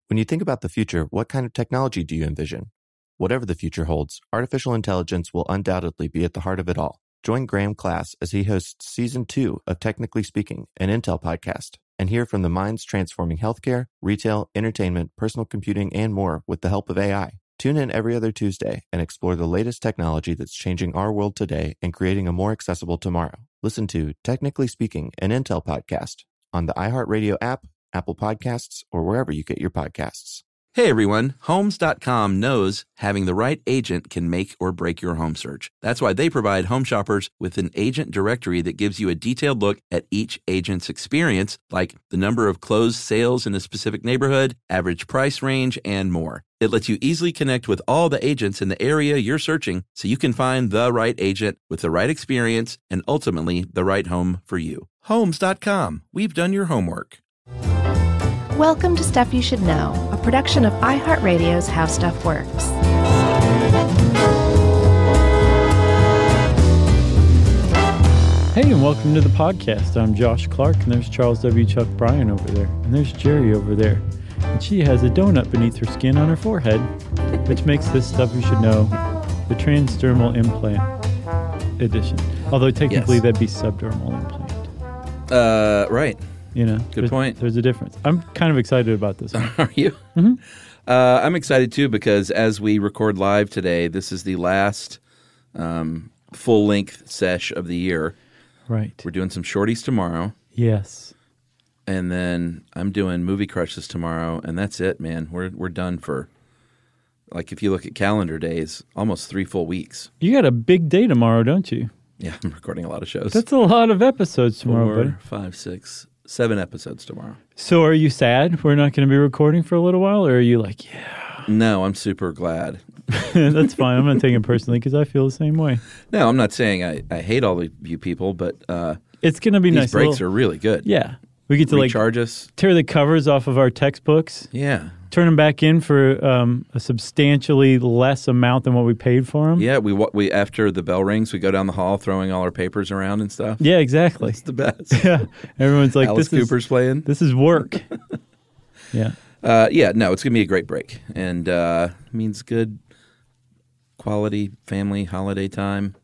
When you think about the future, what kind of technology do you envision? Whatever the future holds, artificial intelligence will undoubtedly be at the heart of it all. Join Graham Class as he hosts Season 2 of Technically Speaking, an Intel podcast, and hear from the minds transforming healthcare, retail, entertainment, personal computing, and more with the help of AI. Tune in every other Tuesday and explore the latest technology that's changing our world today and creating a more accessible tomorrow. Listen to Technically Speaking, an Intel podcast on the iHeartRadio app, Apple Podcasts, or wherever you get your podcasts. Hey everyone, Homes.com knows having the right agent can make or break your home search. That's why they provide home shoppers with an agent directory that gives you a detailed look at each agent's experience, like the number of closed sales in a specific neighborhood, average price range, and more. It lets you easily connect with all the agents in the area you're searching so you can find the right agent with the right experience and ultimately the right home for you. Homes.com. We've done your homework. Welcome to Stuff You Should Know, a production of iHeartRadio's How Stuff Works. Hey, and welcome to the podcast. I'm Josh Clark, and there's Charles W. Chuck Bryan over there, and there's Jerry over there. And she has a donut beneath her skin on her forehead, which makes this Stuff You Should Know the transdermal implant edition. Although technically that'd be subdermal implant. Right. You know, Good point. There's a difference. I'm kind of excited about this one. Are you? Mm-hmm. I'm excited too because as we record live today, this is the last full-length sesh of the year. Right. We're doing some shorties tomorrow. Yes. And then I'm doing Movie Crushes tomorrow, and that's it, man. We're done for, like, if you look at calendar days, almost 3 full weeks. You got a big day tomorrow, don't you? Yeah, I'm recording a lot of shows. That's a lot of episodes tomorrow, buddy. 4, 5, 6, 7 episodes tomorrow. So are you sad we're not going to be recording for a little while, or are you like, yeah? No, I'm super glad. That's fine. I'm not taking it personally because I feel the same way. No, I'm not saying I hate all of you people, but it's going to be nice. These breaks are really good. Yeah. We get to recharge us. Tear the covers off of our textbooks. Yeah. Turn them back in for a substantially less amount than what we paid for them. Yeah, we after the bell rings, we go down the hall throwing all our papers around and stuff. Yeah, exactly. It's the best. Yeah, everyone's like, Alice Cooper's playing. This is work. Yeah. No, it's gonna be a great break, and means good quality family holiday time.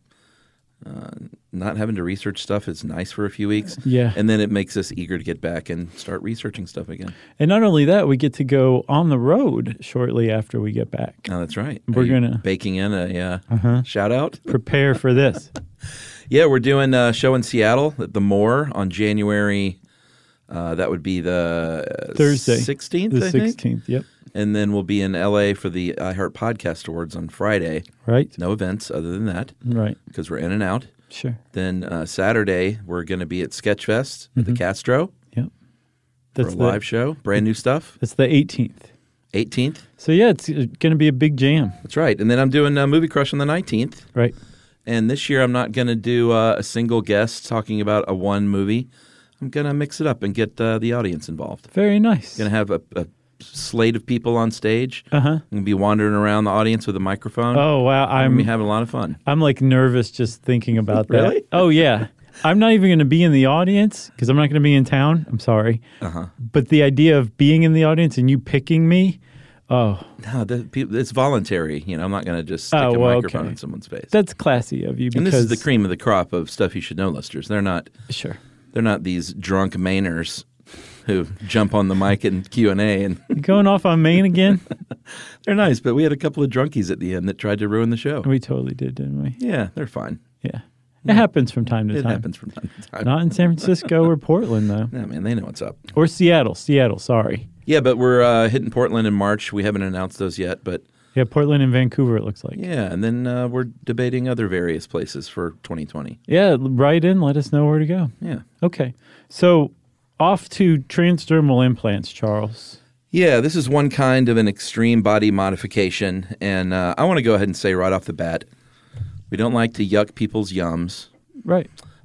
Not having to research stuff is nice for a few weeks. Yeah. And then it makes us eager to get back and start researching stuff again. And not only that, we get to go on the road shortly after we get back. Oh, that's right. We're going to... baking in a shout out? Prepare for this. Yeah, we're doing a show in Seattle at the Moore on January, that would be the Thursday. 16th, The I think? 16th, yep. And then we'll be in L.A. for the iHeart Podcast Awards on Friday. Right. No events other than that. Right. Because we're in and out. Sure. Then Saturday, we're going to be at Sketchfest at the Castro. Yep. That's for a live show. Brand new stuff. That's the 18th. 18th? So, yeah, it's going to be a big jam. That's right. And then I'm doing Movie Crush on the 19th. Right. And this year I'm not going to do a single guest talking about a one movie. I'm going to mix it up and get the audience involved. Very nice. Going to have a slate of people on stage. Uh-huh. I'm going to be wandering around the audience with a microphone. Oh, wow. I'm going to be having a lot of fun. I'm like nervous just thinking about that. Really? Oh, yeah. I'm not even going to be in the audience because I'm not going to be in town. I'm sorry. Uh-huh. But the idea of being in the audience and you picking me, oh. No, it's voluntary. You know, I'm not going to just stick a microphone in someone's face. That's classy of you. And this is the cream of the crop of Stuff You Should Know listers. They're not. Sure. They're not these drunk Mainers who jump on the mic and Q&A. And you going off on Maine again? They're nice, but we had a couple of drunkies at the end that tried to ruin the show. We totally did, didn't we? Yeah, they're fine. Yeah. It happens from time to time. It happens from time to time. Not in San Francisco or Portland, though. No, man, they know what's up. Or Seattle. Seattle, sorry. Yeah, but we're hitting Portland in March. We haven't announced those yet, but... Yeah, Portland and Vancouver, it looks like. Yeah, and then we're debating other various places for 2020. Yeah, write in. Let us know where to go. Yeah. Okay. So, off to transdermal implants, Charles. Yeah, this is one kind of an extreme body modification, and I want to go ahead and say right off the bat, we don't like to yuck people's yums. Right.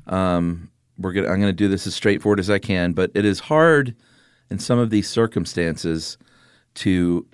I'm going to do this as straightforward as I can, but it is hard in some of these circumstances to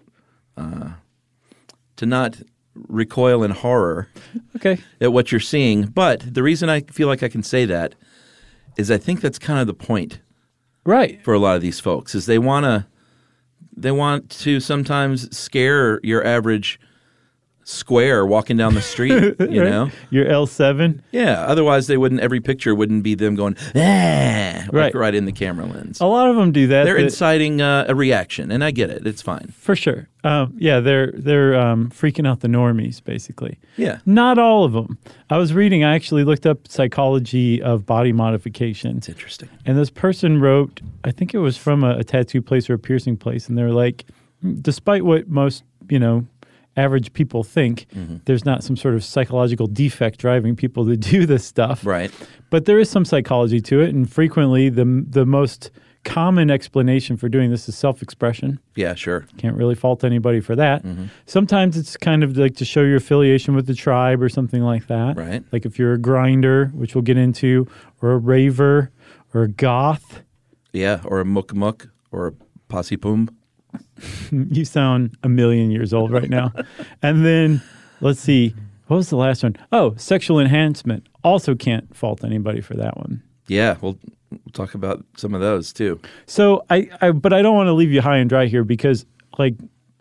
not recoil in horror at what you're seeing. But the reason I feel like I can say that is I think that's kind of the point, right, for a lot of these folks is they want to They want to sometimes scare your average square walking down the street, you know? Your L7? Yeah, otherwise every picture wouldn't be them going, right in the camera lens. A lot of them do that. They're inciting a reaction, and I get it. It's fine. For sure. They're freaking out the normies, basically. Yeah. Not all of them. I actually looked up psychology of body modification. It's interesting. And this person wrote, I think it was from a tattoo place or a piercing place, and they're like, despite what most, average people think, there's not some sort of psychological defect driving people to do this stuff. Right. But there is some psychology to it, and frequently the most common explanation for doing this is self-expression. Yeah, sure. Can't really fault anybody for that. Sometimes it's kind of like to show your affiliation with the tribe or something like that. Right. Like if you're a grinder, which we'll get into, or a raver, or a goth. Yeah, or a muk or a posse poom. You sound a million years old right now. And then, let's see, what was the last one? Oh, sexual enhancement. Also can't fault anybody for that one. Yeah, we'll talk about some of those too. So, but I don't want to leave you high and dry here because, like,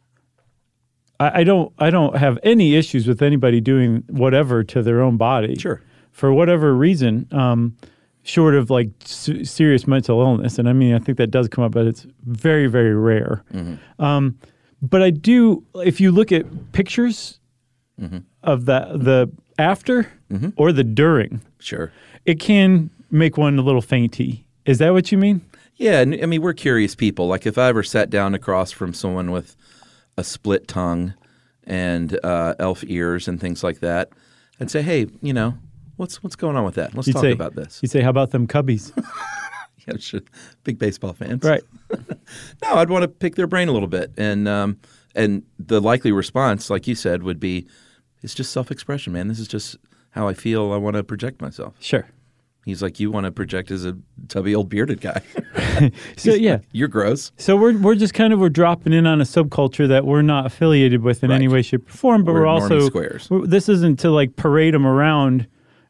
I don't have any issues with anybody doing whatever to their own body. Sure. For whatever reason, short of like serious mental illness. And I mean, I think that does come up, but it's very, very rare. But I do, if you look at pictures of the after or the during, sure, it can make one a little fainty. Is that what you mean? Yeah, I mean, we're curious people. Like if I ever sat down across from someone with a split tongue and elf ears and things like that, I'd say, hey, what's going on with that? Let's talk about this. You'd say, how about them Cubbies? Yeah, sure. Big baseball fans. Right. No, I'd want to pick their brain a little bit. And the likely response, like you said, would be, it's just self-expression, man. This is just how I feel. I want to project myself. Sure. He's like, you want to project as a tubby old bearded guy. So, yeah. Like, you're gross. So we're just kind of, we're dropping in on a subculture that we're not affiliated with in any way, shape, or form. But we're also, squares. This isn't to like parade them around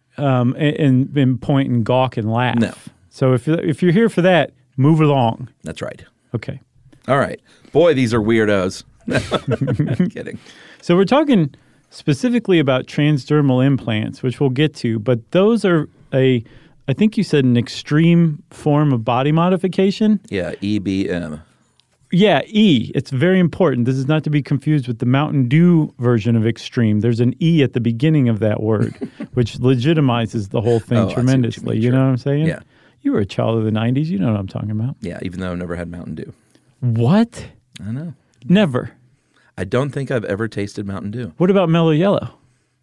and point and gawk and laugh. No. So if you're here for that, move along. That's right. Okay. All right. Boy, these are weirdos. I'm kidding. So we're talking specifically about transdermal implants, which we'll get to, but those are I think you said an extreme form of body modification. Yeah, EBM. Yeah, E. It's very important. This is not to be confused with the Mountain Dew version of extreme. There's an E at the beginning of that word, which legitimizes the whole thing tremendously. You know what I'm saying? Yeah. You were a child of the 90s. You know what I'm talking about. Yeah, even though I've never had Mountain Dew. What? I know. Never. I don't think I've ever tasted Mountain Dew. What about Mellow Yellow?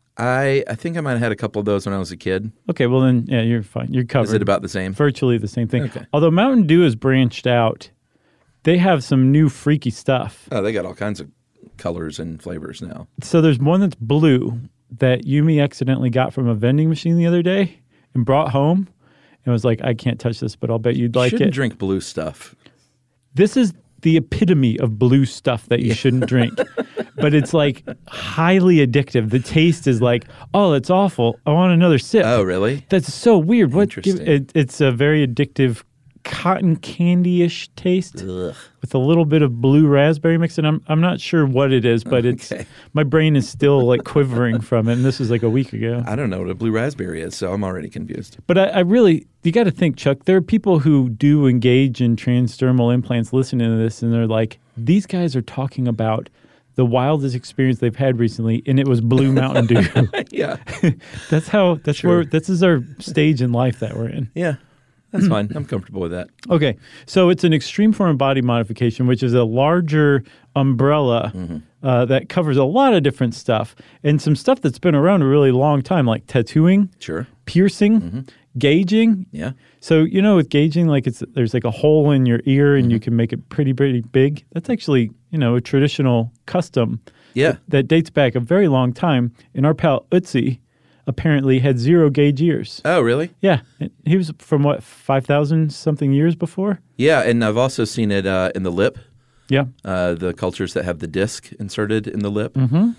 I think I might have had a couple of those when I was a kid. Okay, well then, yeah, you're fine. You're covered. Is it about the same? Virtually the same thing. Okay. Although Mountain Dew has branched out. They have some new freaky stuff. Oh, they got all kinds of colors and flavors now. So there's one that's blue that Yumi accidentally got from a vending machine the other day and brought home. And was like, I can't touch this, but I'll bet you'd like it. You shouldn't drink blue stuff. This is the epitome of blue stuff that you shouldn't drink. But it's like highly addictive. The taste is like, oh, it's awful. I want another sip. Oh, really? That's so weird. Interesting. It's a very addictive cotton candy-ish taste with a little bit of blue raspberry mix. And I'm not sure what it is, but it's my brain is still like quivering from it. And this was like a week ago. I don't know what a blue raspberry is, so I'm already confused. But I really, you got to think, Chuck, there are people who do engage in transdermal implants listening to this, and they're like, these guys are talking about the wildest experience they've had recently, and it was Blue Mountain Dew. Yeah. This is our stage in life that we're in. Yeah. That's fine. I'm comfortable with that. Okay. So it's an extreme form of body modification, which is a larger umbrella that covers a lot of different stuff and some stuff that's been around a really long time, like tattooing, piercing, gauging. Yeah. So, with gauging, like there's like a hole in your ear and you can make it pretty, pretty big. That's actually, a traditional custom that dates back a very long time. And our pal Utsi apparently had 0 gauge ears. Oh, really? Yeah. He was from 5,000 something years before? Yeah, and I've also seen it in the lip. Yeah. The cultures that have the disc inserted in the lip.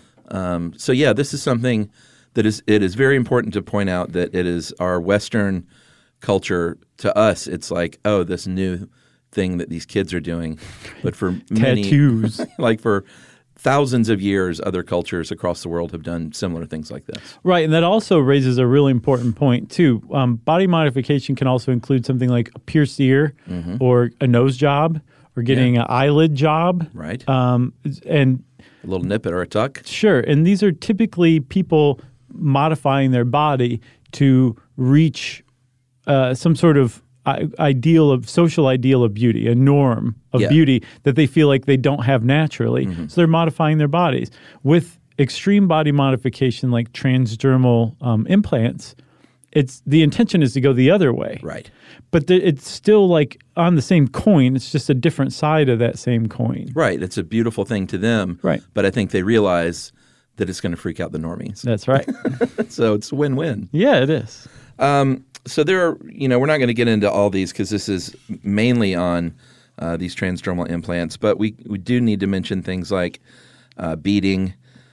So, yeah, this is something that it is very important to point out that it is our Western culture. To us, it's like, oh, this new thing that these kids are doing, but for many Tattoos. like for thousands of years, other cultures across the world have done similar things like this. Right, and that also raises a really important point, too. Body modification can also include something like a pierced ear or a nose job or getting an eyelid job. Right. And A little nip or a tuck. sure, and these are typically people modifying their body to reach some sort of social ideal of beauty, a norm of beauty that they feel like they don't have naturally. So they're modifying their bodies. With extreme body modification like transdermal implants, the intention is to go the other way. Right. But it's still like on the same coin. It's just a different side of that same coin. Right. It's a beautiful thing to them. Right. But I think they realize that it's going to freak out the normies. That's right. So it's a win-win. Yeah, it is. So there are, we're not going to get into all these because this is mainly on these transdermal implants, but we do need to mention things like beading.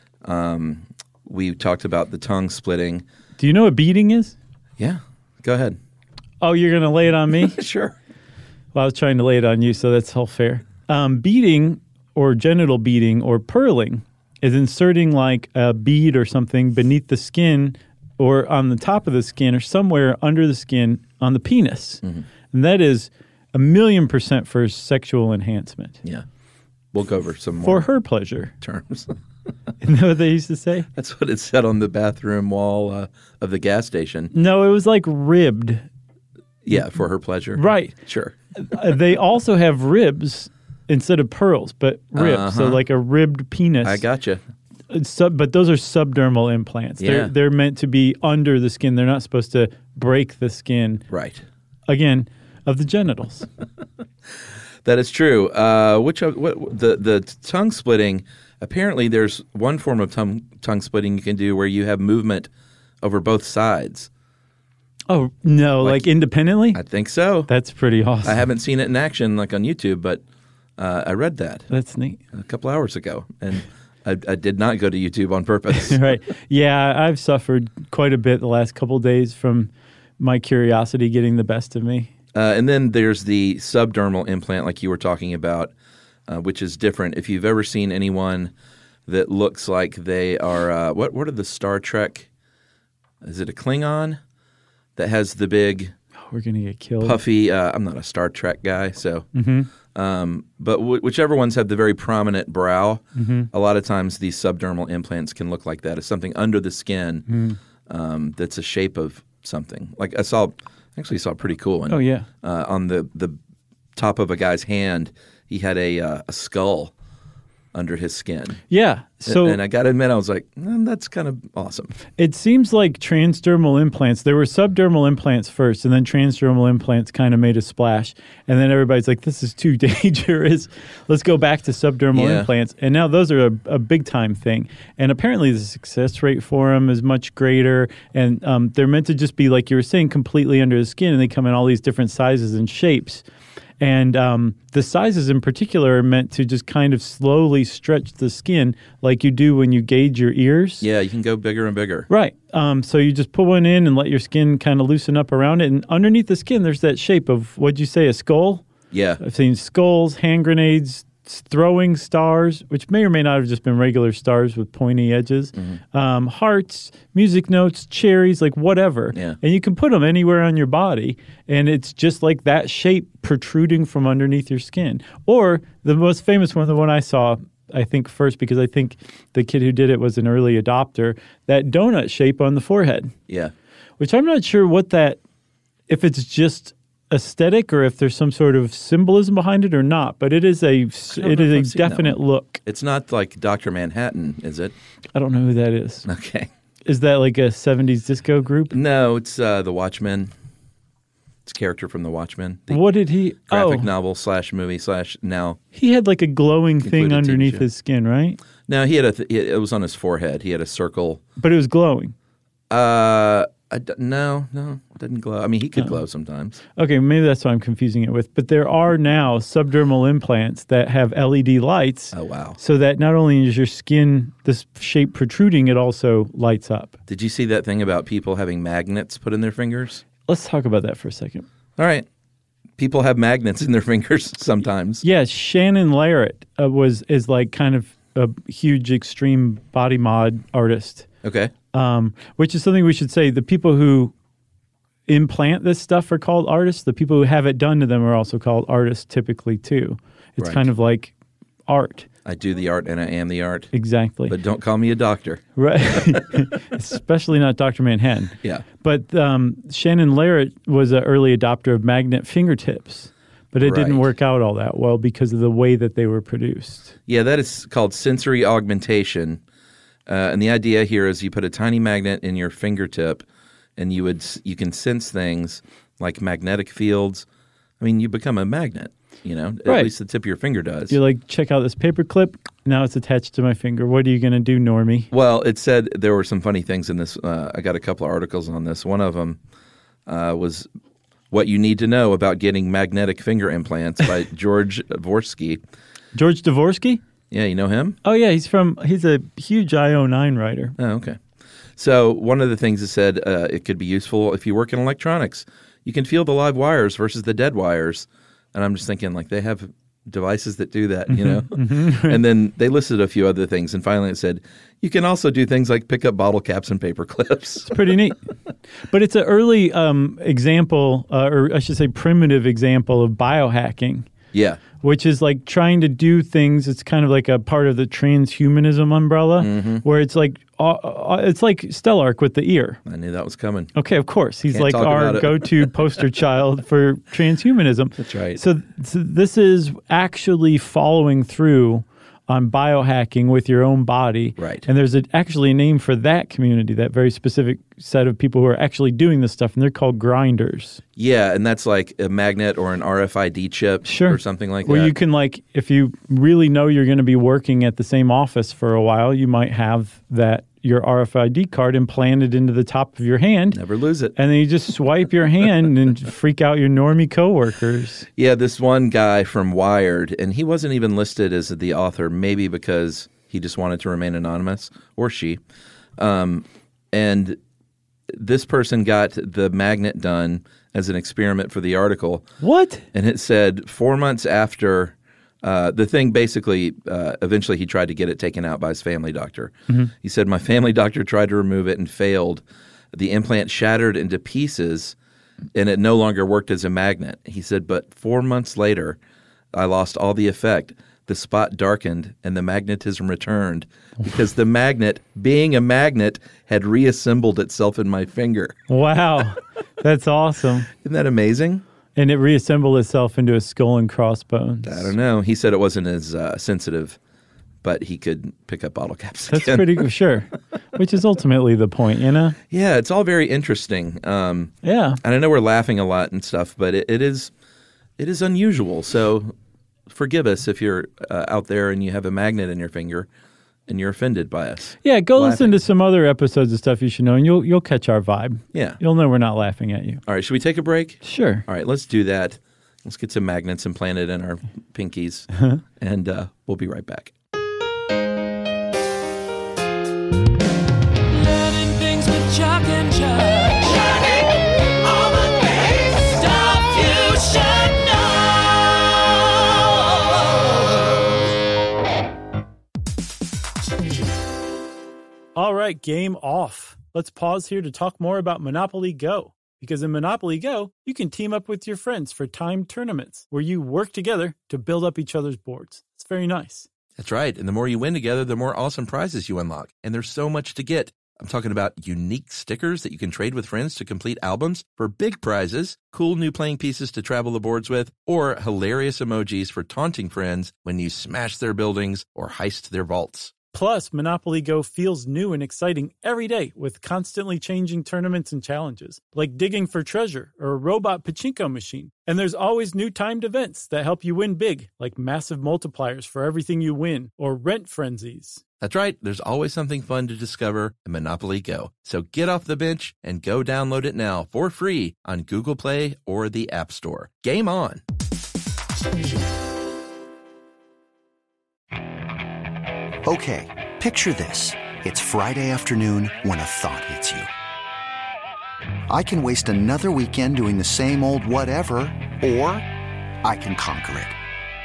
We talked about the tongue splitting. Do you know what beading is? Yeah, go ahead. Oh, you're going to lay it on me? Sure. Well, I was trying to lay it on you, so that's all fair. Beading or genital beading or pearling is inserting like a bead or something beneath the skin or on the top of the skin or somewhere under the skin on the penis. And that is 1,000,000% for sexual enhancement. Yeah. We'll go over some more For her pleasure. terms. Isn't that what they used to say? That's what it said on the bathroom wall of the gas station. No, it was like ribbed. Yeah, for her pleasure. Right. Sure. They also have ribs instead of pearls, but ribs. So like a ribbed penis. I gotcha. But those are subdermal implants. Yeah. They're meant to be under the skin. They're not supposed to break the skin, Right. again, of the genitals. That is true. The tongue splitting, apparently there's one form of tongue splitting you can do where you have movement over both sides. Oh, no, like independently? I think so. That's pretty awesome. I haven't seen it in action like on YouTube, but I read that That's neat. a couple hours ago. And I did not go to YouTube on purpose. Right. Yeah, I've suffered quite a bit the last couple of days from my curiosity getting the best of me. And then there's the subdermal implant like you were talking about, which is different. If you've ever seen anyone that looks like they are, what are the Star Trek? Is it a Klingon that has the big We're going to get killed. puffy, I'm not a Star Trek guy, so. But whichever ones have the very prominent brow, a lot of times these subdermal implants can look like that. It's something under the skin that's a shape of something. Like I saw a pretty cool one. Oh, yeah. On the top of a guy's hand, he had a skull under his skin. Yeah. So and I got to admit, I was like, that's kind of awesome. it seems like transdermal implants, there were subdermal implants first, and then transdermal implants kind of made a splash. And then everybody's like, this is too dangerous. Let's go back to subdermal implants. And now those are a big-time thing. And apparently the success rate for them is much greater. And they're meant to just be, like you were saying, completely under the skin, and they come in all these different sizes and shapes. And the sizes in particular are meant to just kind of slowly stretch the skin like you do when you gauge your ears. Yeah, you can go bigger and bigger. Right. So you just put one in and let your skin kind of loosen up around it. And underneath the skin, there's that shape of, what'd you say, a skull? Yeah. I've seen skulls, hand grenades, throwing stars, which may or may not have just been regular stars with pointy edges, hearts, music notes, cherries, like whatever. Yeah. And you can put them anywhere on your body, and it's just like that shape protruding from underneath your skin. Or the most famous one, the one I saw, I think first, because I think the kid who did it was an early adopter, that donut shape on the forehead, Yeah. which I'm not sure if it's just aesthetic or if there's some sort of symbolism behind it or not, but it is a definite look. It's not like Dr. Manhattan, is it? I don't know who that is. Okay. Is that like a 70s disco group? No, it's The Watchmen. It's a character from The Watchmen. The What did he? graphic novel / movie / now. He had like a glowing thing Included underneath TV show. his skin, right? No, he had it was on his forehead. He had a circle. But it was glowing. No, it didn't glow. I mean, he could glow sometimes. Okay, maybe that's what I'm confusing it with. But there are now subdermal implants that have LED lights. Oh, wow. So that not only is your skin, this shape protruding, it also lights up. Did you see that thing about people having magnets put in their fingers? Let's talk about that for a second. All right. People have magnets in their fingers sometimes. Yeah, Shannon Larratt is like kind of a huge extreme body mod artist. Okay. Which is something we should say. The people who implant this stuff are called artists. The people who have it done to them are also called artists typically too. It's kind of like art. I do the art and I am the art. Exactly. But don't call me a doctor. Right. Especially not Dr. Manhattan. Yeah. But Shannon Larratt was an early adopter of magnet fingertips. But it didn't work out all that well because of the way that they were produced. Yeah, that is called sensory augmentation. And the idea here is you put a tiny magnet in your fingertip and you can sense things like magnetic fields. I mean, you become a magnet. At least the tip of your finger does. You're like, check out this paper clip. Now it's attached to my finger. What are you going to do, Normie? Well, it said there were some funny things in this. I got a couple of articles on this. One of them was What You Need to Know About Getting Magnetic Finger Implants by George Dvorsky. George Dvorsky? Yeah, you know him? Oh, yeah. He's a huge IO9 writer. Oh, okay. So one of the things it said it could be useful if you work in electronics. You can feel the live wires versus the dead wires. And I'm just thinking, like, they have devices that do that, And then they listed a few other things. And finally it said, you can also do things like pick up bottle caps and paper clips. It's pretty neat. But it's an early example, or I should say primitive example of biohacking. Yeah. Which is like trying to do things. It's kind of like a part of the transhumanism umbrella, where it's like Stellark with the ear. I knew that was coming. Okay, of course. He's Can't like our go-to poster child for transhumanism. That's right. So this is actually following through on biohacking with your own body. Right. And there's actually a name for that community, that very specific set of people who are actually doing this stuff, and they're called grinders. Yeah, and that's like a magnet or an RFID chip or something like that. Where you can, like, if you really know you're going to be working at the same office for a while, you might have your RFID card implanted into the top of your hand. Never lose it. And then you just swipe your hand and freak out your normie coworkers. Yeah, this one guy from Wired, and he wasn't even listed as the author, maybe because he just wanted to remain anonymous, or she. And this person got the magnet done as an experiment for the article. What? And it said 4 months after the thing, basically, eventually he tried to get it taken out by his family doctor. He said, my family doctor tried to remove it and failed. The implant shattered into pieces and it no longer worked as a magnet. He said, but 4 months later, I lost all the effect. The spot darkened and the magnetism returned because the magnet, being a magnet, had reassembled itself in my finger. Wow. That's awesome. Isn't that amazing? And it reassembled itself into a skull and crossbones. I don't know. He said it wasn't as sensitive, but he could pick up bottle caps again. That's pretty good, sure. Which is ultimately the point, Yeah, it's all very interesting. Yeah. And I know we're laughing a lot and stuff, but it is unusual. So forgive us if you're out there and you have a magnet in your finger and you're offended by us. Yeah, go listen to some other episodes of Stuff You Should Know, and you'll catch our vibe. Yeah. You'll know we're not laughing at you. All right, should we take a break? Sure. All right, let's do that. Let's get some magnets implanted in our pinkies, and we'll be right back. Learning things with Chuck and Josh. Learning all the things. Stuff you should know. All right, game off. Let's pause here to talk more about Monopoly Go. Because in Monopoly Go, you can team up with your friends for timed tournaments where you work together to build up each other's boards. It's very nice. That's right. And the more you win together, the more awesome prizes you unlock. And there's so much to get. I'm talking about unique stickers that you can trade with friends to complete albums for big prizes, cool new playing pieces to travel the boards with, or hilarious emojis for taunting friends when you smash their buildings or heist their vaults. Plus, Monopoly Go feels new and exciting every day with constantly changing tournaments and challenges, like digging for treasure or a robot pachinko machine. And there's always new timed events that help you win big, like massive multipliers for everything you win or rent frenzies. That's right. There's always something fun to discover in Monopoly Go. So get off the bench and go download it now for free on Google Play or the App Store. Game on! Okay, picture this. It's Friday afternoon when a thought hits you. I can waste another weekend doing the same old whatever, or I can conquer it.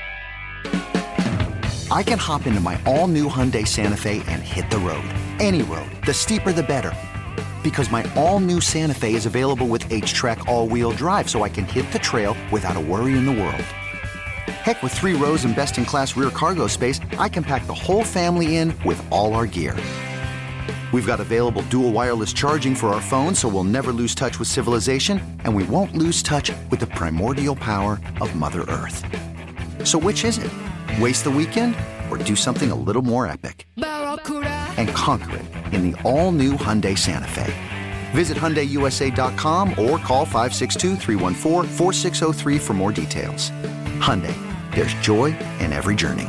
I can hop into my all-new Hyundai Santa Fe and hit the road. Any road. The steeper, the better. Because my all-new Santa Fe is available with H-Track all-wheel drive, so I can hit the trail without a worry in the world. Heck, with 3 rows and best-in-class rear cargo space, I can pack the whole family in with all our gear. We've got available dual wireless charging for our phones, so we'll never lose touch with civilization, and we won't lose touch with the primordial power of Mother Earth. So which is it? Waste the weekend or do something a little more epic? And conquer it in the all-new Hyundai Santa Fe. Visit HyundaiUSA.com or call 562-314-4603 for more details. Hyundai, there's joy in every journey.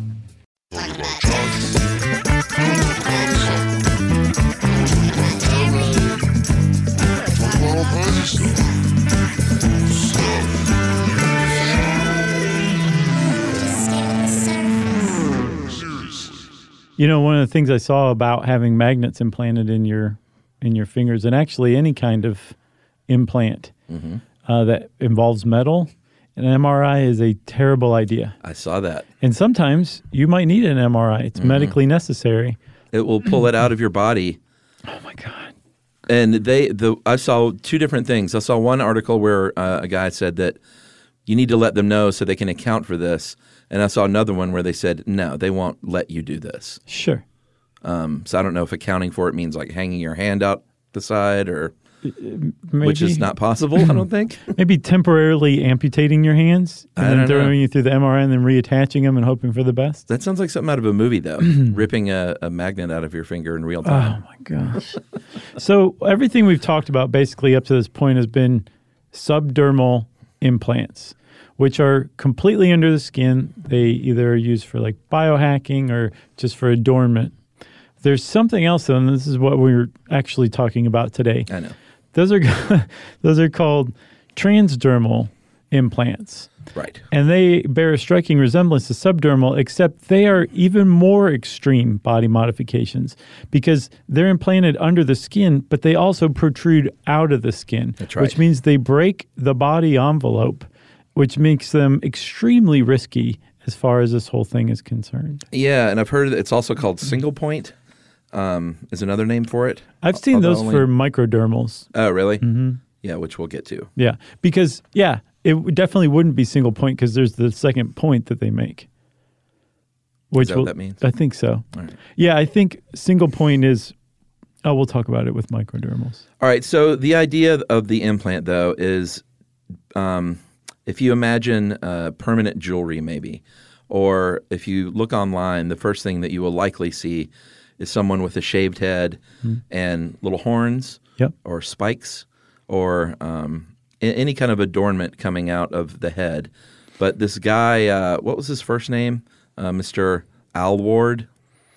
You know, one of the things I saw about having magnets implanted in your fingers, and actually any kind of implant that involves metal, an MRI is a terrible idea. I saw that. And sometimes you might need an MRI. It's medically necessary. It will pull it out of your body. Oh my God. And I saw 2 different things. I saw one article where a guy said that you need to let them know so they can account for this. And I saw another one where they said, no, they won't let you do this. Sure. So I don't know if accounting for it means like hanging your hand out the side or Maybe, which is not possible, I don't think. Maybe temporarily amputating your hands and then don't know. throwing you through the MRI and then reattaching them and hoping for the best. That sounds like something out of a movie, though. Ripping a magnet out of your finger in real time. Oh, my gosh. So everything we've talked about basically up to this point has been subdermal implants, which are completely under the skin. They either are used for like biohacking or just for adornment. There's something else, though, and this is what we're actually talking about today. I know. Those are called transdermal implants. Right. And they bear a striking resemblance to subdermal, except they are even more extreme body modifications because they're implanted under the skin, but they also protrude out of the skin. That's right. Which means they break the body envelope, which makes them extremely risky as far as this whole thing is concerned. Yeah, and I've heard it's also called single point. Is another name for it. I've seen those for microdermals. Oh, really? Mm-hmm. Yeah, which we'll get to. Yeah, because, it definitely wouldn't be single point because there's the second point that they make. Is that what that means? I think so. All right. Yeah, I think single point is, we'll talk about it with microdermals. All right, so the idea of the implant, though, is if you imagine permanent jewelry maybe, or if you look online, the first thing that you will likely see is someone with a shaved head and little horns or spikes or any kind of adornment coming out of the head. But this guy, what was his first name? Mr. Alward?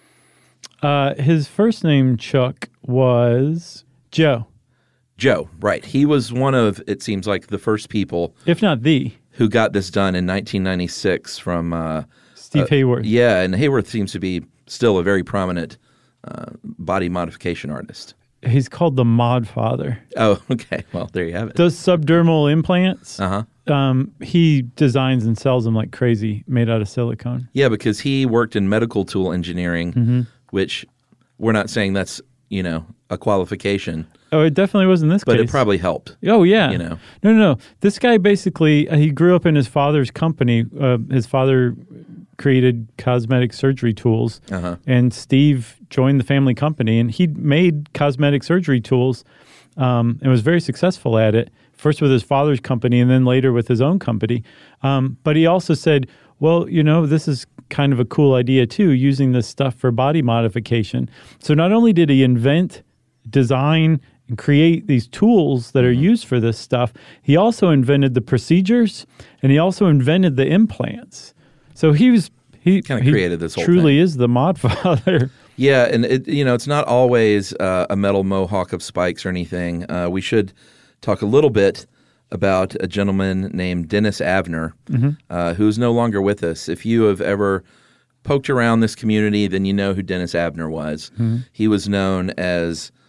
His first name, Chuck, was Joe. Joe, right. He was one of, it seems like, the first people, if not the, who got this done in 1996 from Steve Hayworth. Yeah, and Hayworth seems to be still a very prominent body modification artist. He's called the Mod Father. Oh, okay. Well, there you have it. Those subdermal implants, Uh-huh. He designs and sells them like crazy, made out of silicone. Yeah, because he worked in medical tool engineering, which we're not saying that's, a qualification. Oh, it definitely was in this case. But it probably helped. Oh, yeah. No. This guy basically, he grew up in his father's company. His father created cosmetic surgery tools, and Steve joined the family company, and he made cosmetic surgery tools and was very successful at it, first with his father's company and then later with his own company. But he also said, well, this is kind of a cool idea too, using this stuff for body modification. So not only did he invent, design, and create these tools that are used for this stuff, he also invented the procedures, and he also invented the implants. So he kind of created this whole truly thing. is the Mod Father. Yeah, and it's not always a metal mohawk of spikes or anything. We should talk a little bit about a gentleman named Dennis Avner, who's no longer with us. If you have ever poked around this community, then you know who Dennis Avner was. He was known as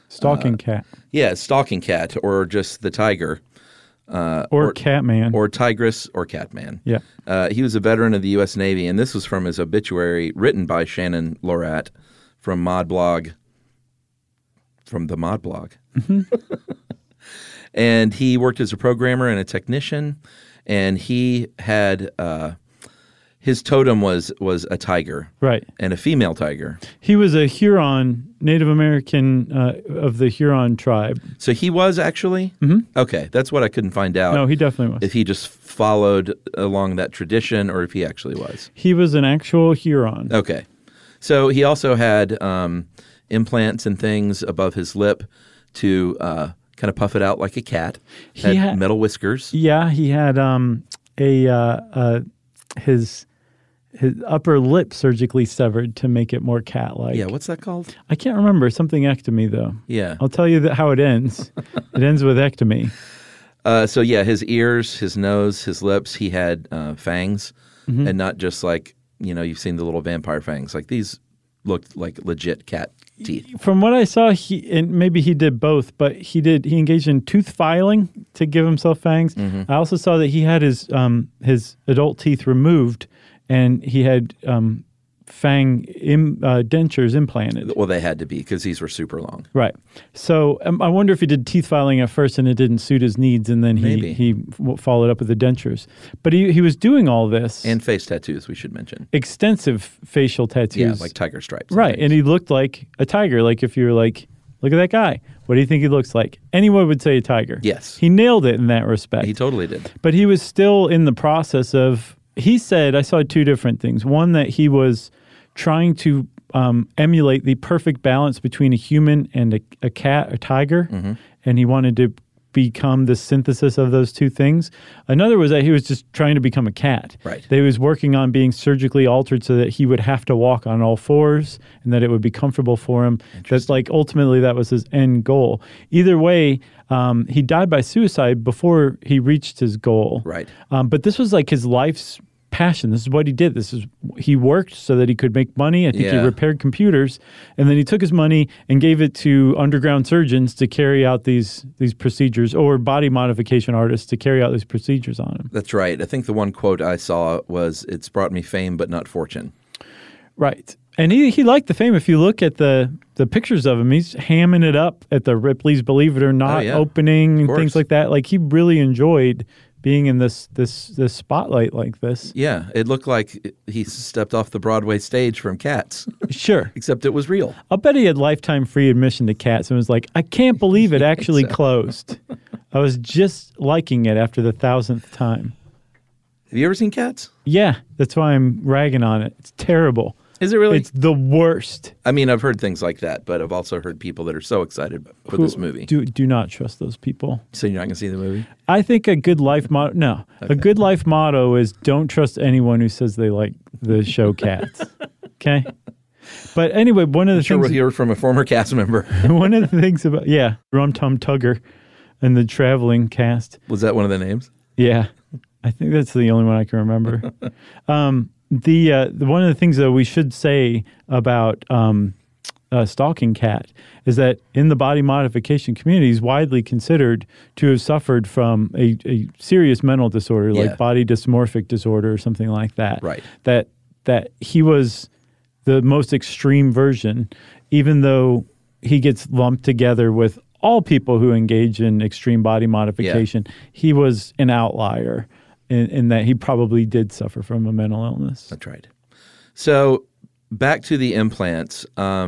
Stalking cat. Yeah, stalking cat or just the tiger. Or Catman. Or Tigress or Catman. Yeah. He was a veteran of the U.S. Navy, and this was from his obituary written by Shannon Lorat from ModBlog. From the ModBlog. Mm-hmm. And he worked as a programmer and a technician, and he had his totem was a tiger, Right. and a female tiger. He was a Huron, Native American of the Huron tribe. So he was actually? Mm-hmm. Okay, that's what I couldn't find out. No, he definitely was. If he just followed along that tradition or if he actually was. He was an actual Huron. Okay. So he also had implants and things above his lip to kind of puff it out like a cat. He Had had- metal whiskers. Yeah, he had his upper lip surgically severed to make it more cat-like. Yeah, what's that called? I can't remember. Something ectomy, though. Yeah. I'll tell you how it ends. It ends with ectomy. So yeah, his ears, his nose, his lips, he had fangs, Mm-hmm. and not just like, you've seen the little vampire fangs. Like these looked like legit cat teeth. From what I saw, and maybe he did both, but he engaged in tooth filing to give himself fangs. Mm-hmm. I also saw that he had his adult teeth removed, and he had fang dentures implanted. Well, they had to be because these were super long. Right. So I wonder if he did teeth filing at first and it didn't suit his needs, and then Maybe. he followed up with the dentures. But he was doing all this And face tattoos, we should mention. extensive facial tattoos. Yeah, like tiger stripes. Right, things. and he looked like a tiger. Like if you're like, look at that guy. What do you think he looks like? Anyone would say a tiger. Yes. He nailed it in that respect. He totally did. But he was still in the process of, he said, I saw two different things. One, that he was trying to emulate the perfect balance between a human and a cat, a tiger, Mm-hmm. and he wanted to become the synthesis of those two things. Another was that he was just trying to become a cat. Right. That he was working on being surgically altered so that he would have to walk on all fours and that it would be comfortable for him. That's like ultimately that was his end goal. Either way, he died by suicide before he reached his goal. Right. But this was like his life's passion. This is what he did. He worked so that he could make money. I think he Yeah. repaired computers, and then he took his money and gave it to underground surgeons to carry out these procedures, or body modification artists to carry out these procedures on him. That's right. I think the one quote I saw was, "It's brought me fame, but not fortune." Right. And he liked the fame. If you look at the pictures of him, he's hamming it up at the Ripley's Believe It or Not yeah. opening and course. things like that. Like he really enjoyed being in this spotlight like this. Yeah, it looked like he stepped off the Broadway stage from Cats, Sure. except it was real. I'll bet he had lifetime free admission to Cats and was like, I can't believe it actually closed. I was just liking it after the 1,000th time. Have you ever seen Cats? Yeah, that's why I'm ragging on it. It's terrible. Is it really? It's the worst. I mean, I've heard things like that, but I've also heard people that are so excited for this movie. Do not trust those people. So you're not going to see the movie? I think a good life motto. No, a good life motto is don't trust anyone who says they like the show Cats. Okay. But anyway, one of the Sure, we'll things hear from a former cast member. one of the things about Rum Tum Tugger and the traveling cast. Was that one of the names? Yeah, I think that's the only one I can remember. The one of the things that we should say about Stalking Cat is that in the body modification community, he's widely considered to have suffered from a serious mental disorder, Yeah. like body dysmorphic disorder or something like that. Right. That he was the most extreme version, even though he gets lumped together with all people who engage in extreme body modification. He was an outlier in that he probably did suffer from a mental illness. That's right. So back to the implants.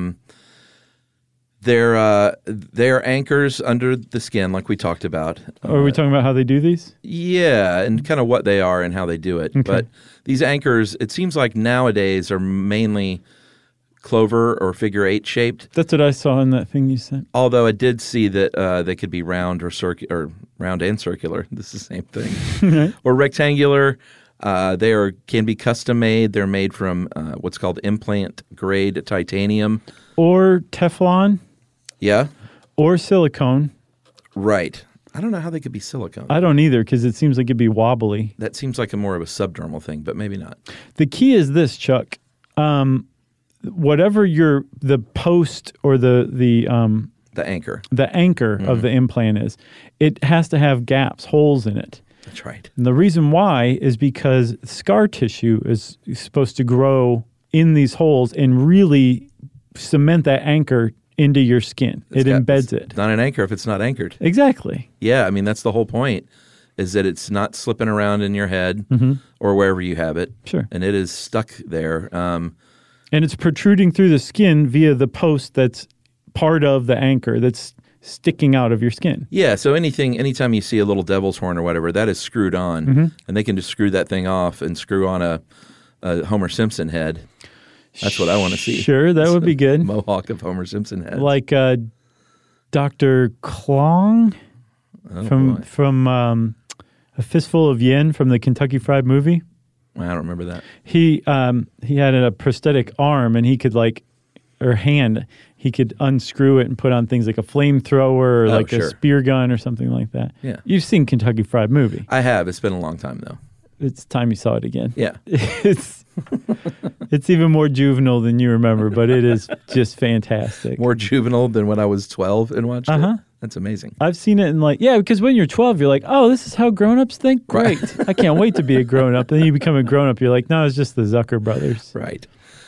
They're anchors under the skin, like we talked about. Are we talking about how they do these? Yeah, and kind of what they are and how they do it. But these anchors, it seems like nowadays are mainly clover or figure 8 shaped. That's what I saw in that thing you sent. Although I did see that they could be round or round and circular. This is the same thing. Or rectangular. They can be custom made. They're made from what's called implant grade titanium. Or Teflon, Yeah, or silicone. right. I don't know how they could be silicone. I don't either, because it seems like it'd be wobbly. That seems like more of a subdermal thing, but maybe not. The key is this, Chuck. Whatever the post or the The anchor. The anchor of the implant is. It has to have gaps, holes in it. That's right. And the reason why is because scar tissue is supposed to grow in these holes and really cement that anchor into your skin. It embeds it. It's not an anchor if it's not anchored. Exactly. Yeah, I mean, that's the whole point, is that it's not slipping around in your head or wherever you have it. Sure. And it is stuck there. And it's protruding through the skin via the post that's part of the anchor that's sticking out of your skin. Yeah, so anytime you see a little devil's horn or whatever, that is screwed on, and they can just screw that thing off and screw on a Homer Simpson head. That's what I want to see. Sure, that would be good. Mohawk of Homer Simpson head. Like Dr. Klong from A Fistful of Yen from the Kentucky Fried Movie. I don't remember that. He had a prosthetic arm, and he could or hand, he could unscrew it and put on things like a flamethrower or a spear gun or something like that. Yeah. You've seen Kentucky Fried Movie. I have. It's been a long time, though. It's time you saw it again. Yeah. It's even more juvenile than you remember, but it is just fantastic. More juvenile than when I was 12 and watched it? That's amazing. I've seen it in because when you're 12, you're like, oh, this is how grown-ups think? Great. I can't wait to be a grown-up. Then you become a grown-up, you're like, no, it's just the Zucker brothers. Right.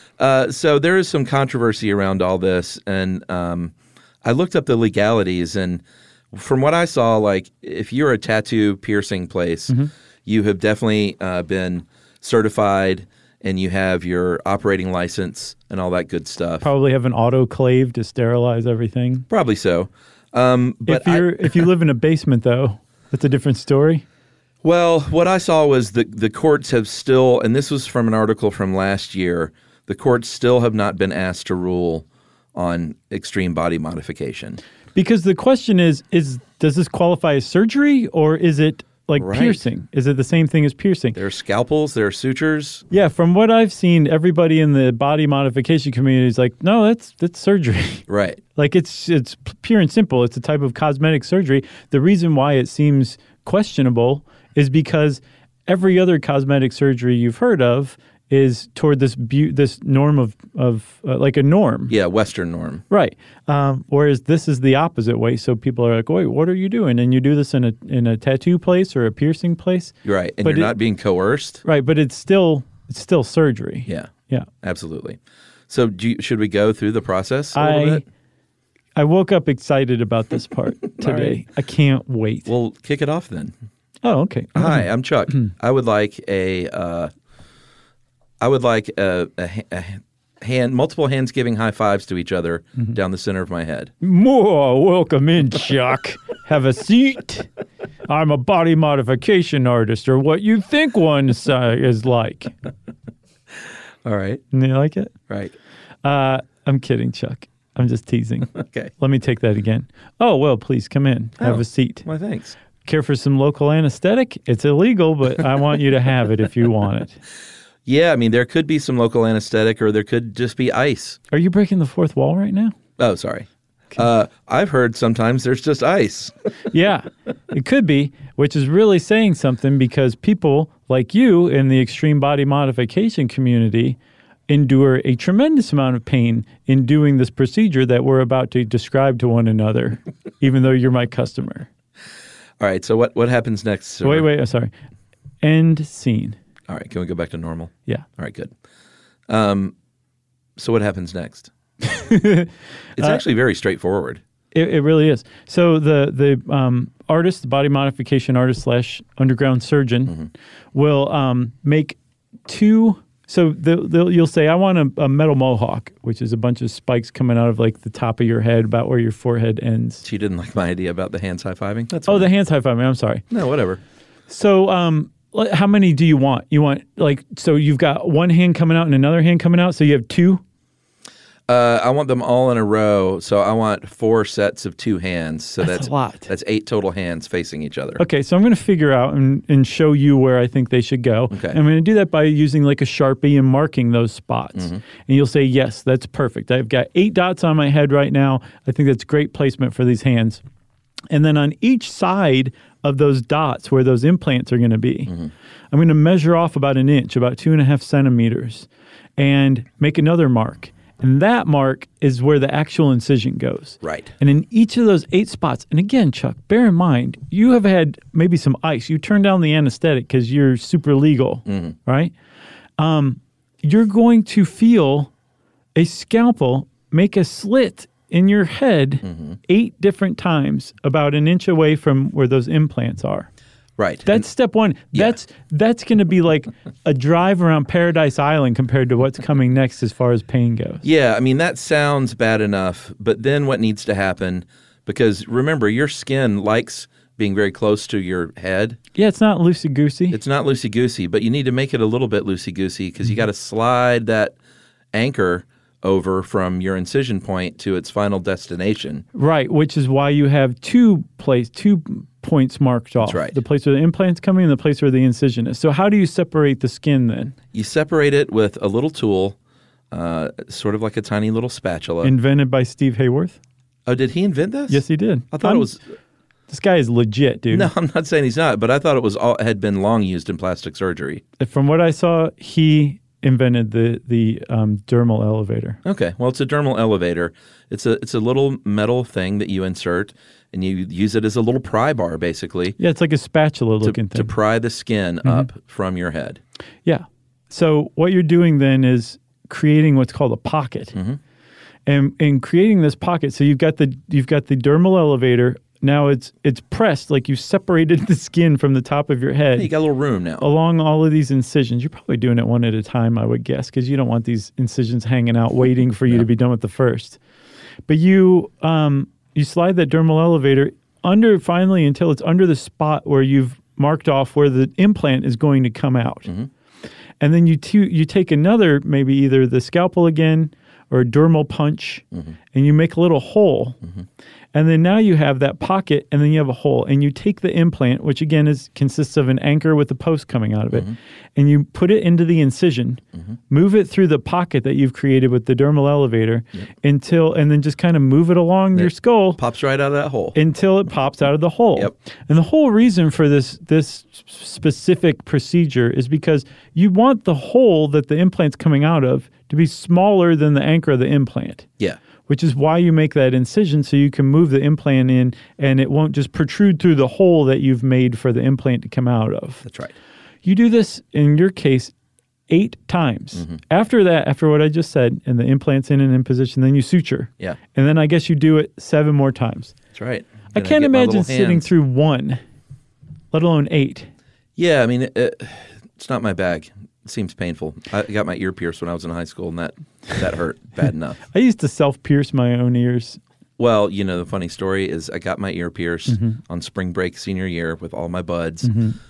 So there is some controversy around all this, and I looked up the legalities, and from what I saw, if you're a tattoo piercing place, you have definitely been certified, and you have your operating license and all that good stuff. Probably have an autoclave to sterilize everything. Probably so. But if you live in a basement, though, that's a different story. Well, what I saw was the courts have still, and this was from an article from last year, the courts still have not been asked to rule on extreme body modification. Because the question is does this qualify as surgery, or is it piercing? Is it the same thing as piercing? There are scalpels, there are sutures. Yeah, from what I've seen, everybody in the body modification community is like, no, that's surgery. Right. It's pure and simple. It's a type of cosmetic surgery. The reason why it seems questionable is because every other cosmetic surgery you've heard of is toward this norm of a norm. Yeah, Western norm. Right. Whereas this is the opposite way. So people are like, wait, what are you doing? And you do this in a tattoo place or a piercing place. Right. And you're not being coerced. Right. But it's still surgery. Yeah. Yeah. Absolutely. So should we go through the process a little bit? I woke up excited about this part today. Right. I can't wait. We'll kick it off then. Oh, okay. Hi, I'm Chuck. I would like multiple hands giving high fives to each other down the center of my head. More welcome in, Chuck. Have a seat. I'm a body modification artist, or what you think one is like. All right. You like it? Right. I'm kidding, Chuck. I'm just teasing. Okay. Let me take that again. Oh, well, please come in. Have a seat. Why, thanks. Care for some local anesthetic? It's illegal, but I want you to have it if you want it. Yeah, I mean, there could be some local anesthetic, or there could just be ice. Are you breaking the fourth wall right now? Oh, sorry. Okay. I've heard sometimes there's just ice. Yeah, it could be, which is really saying something, because people like you in the extreme body modification community endure a tremendous amount of pain in doing this procedure that we're about to describe to one another, even though you're my customer. All right, so what happens next, sir? Wait, I'm sorry. End scene. All right, can we go back to normal? Yeah. All right, good. So what happens next? It's actually very straightforward. It really is. So the artist, the body modification artist / underground surgeon, will make two. So you'll say, I want a metal mohawk, which is a bunch of spikes coming out of the top of your head, about where your forehead ends. She didn't like my idea about the hands high-fiving? That's fine. Oh, the hands high-fiving. I'm sorry. No, whatever. So how many do you want? You want, so you've got one hand coming out and another hand coming out, so you have two? I want them all in a row, so I want 4 sets of 2 hands. So that's a lot. That's 8 total hands facing each other. Okay, so I'm going to figure out and show you where I think they should go. Okay. And I'm going to do that by using a Sharpie and marking those spots. And you'll say, yes, that's perfect. I've got 8 dots on my head right now. I think that's great placement for these hands. And then on each side of those dots where those implants are going to be, I'm going to measure off about an inch, about 2.5 centimeters, and make another mark. And that mark is where the actual incision goes. Right. And in each of those 8 spots, and again, Chuck, bear in mind, you have had maybe some ice. You turn down the anesthetic because you're super legal, right? You're going to feel a scalpel make a slit in your head 8 different times, about an inch away from where those implants are. Right. That's step one. Yeah. That's going to be like a drive around Paradise Island compared to what's coming next as far as pain goes. Yeah, I mean, that sounds bad enough, but then what needs to happen, because remember, your skin likes being very close to your head. Yeah, it's not loosey-goosey. It's not loosey-goosey, but you need to make it a little bit loosey-goosey because you got to slide that anchor over from your incision point to its final destination. Right, which is why you have 2 points marked off. That's right. The place where the implant's coming and the place where the incision is. So how do you separate the skin then? You separate it with a little tool, sort of like a tiny little spatula. Invented by Steve Hayworth? Oh, did he invent this? Yes, he did. I thought it was... This guy is legit, dude. No, I'm not saying he's not, but I thought it had been long used in plastic surgery. From what I saw, he invented the dermal elevator. Okay, well, it's a dermal elevator. It's a little metal thing that you insert, and you use it as a little pry bar, basically. Yeah, it's like a spatula-looking thing. To pry the skin up from your head. Yeah. So what you're doing then is creating what's called a pocket. And in creating this pocket, so you've got the dermal elevator. Now it's pressed, like you separated the skin from the top of your head. Hey, you got a little room now. Along all of these incisions. You're probably doing it one at a time, I would guess, because you don't want these incisions hanging out waiting for you to be done with the first. But you slide that dermal elevator under finally until it's under the spot where you've marked off where the implant is going to come out. And then you take another, maybe either the scalpel again or a dermal punch, and you make a little hole. And then now you have that pocket, and then you have a hole. And you take the implant, which again consists of an anchor with a post coming out of it, and you put it into the incision, move it through the pocket that you've created with the dermal elevator and then just kind of move it along your skull. Pops right out of that hole. Until it pops out of the hole. Yep. And the whole reason for this specific procedure is because you want the hole that the implant's coming out of to be smaller than the anchor of the implant. Yeah. Which is why you make that incision so you can move the implant in and it won't just protrude through the hole that you've made for the implant to come out of. That's right. You do this, in your case, 8 times. After that, after what I just said, and the implant's in and in position, then you suture. Yeah. And then I guess you do it 7 more times. That's right. I can't imagine sitting through 1, let alone 8. Yeah, I mean, it's not my bag. It seems painful. I got my ear pierced when I was in high school, and that hurt bad enough. I used to self-pierce my own ears. Well, the funny story is I got my ear pierced on spring break senior year with all my buds.